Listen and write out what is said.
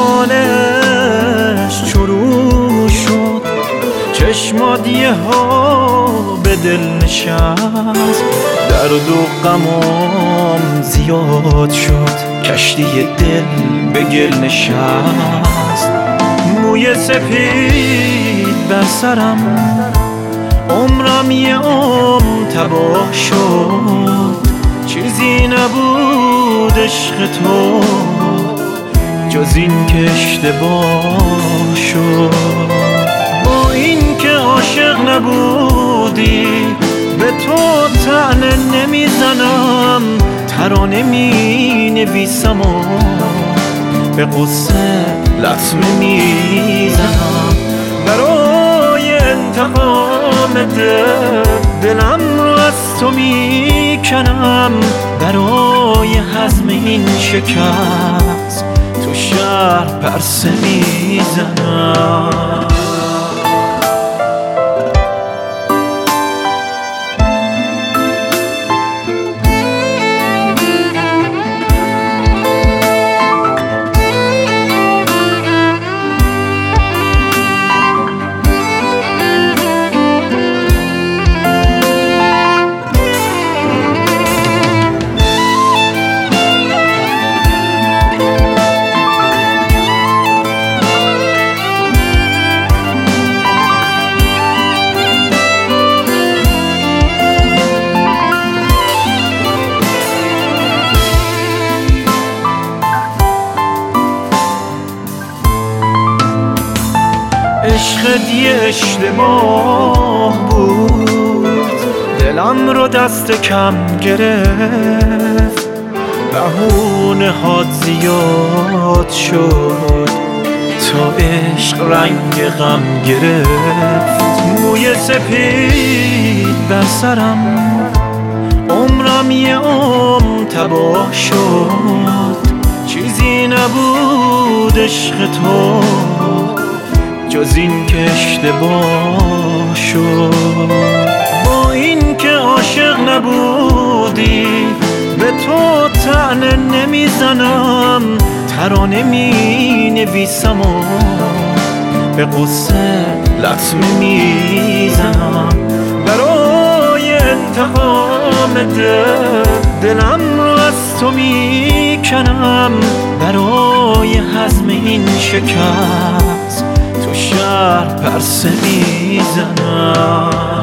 زمانش شروع شد، چشمات یه ها به دل نشست، درد و غمام زیاد شد، کشتی دل به گل نشست. موی سپید بر سرم، عمرم یه عمر تباه شد، چیزی نبود عشق تو جز این که اشتباه شد. با این که عاشق نبودی به تو طعنه نمیزنم، ترانه می نویسم و به قصه لطمه میزنم. برای انتقام دلم رو از تو میکنم، برای هضم این شکست تو شهر پرسه میزنم. عشقت یه اشتباه بود، دلم رو دست کم گرفت، بهونه هات زیاد شد تا عشق رنگ غم گرفت. موی سپید بر سرم، عمرم یه عمر تباه شد، چیزی نبود عشق تو جز این که اشتباه شد. با این که عاشق نبودی به تو طعنه نمیزنم، ترانه می نویسم و به قصه لطمه میزنم. برای انتقام دلم رو از تو میکنم، برای هضم این شکست تو شهر پرسه میزنم.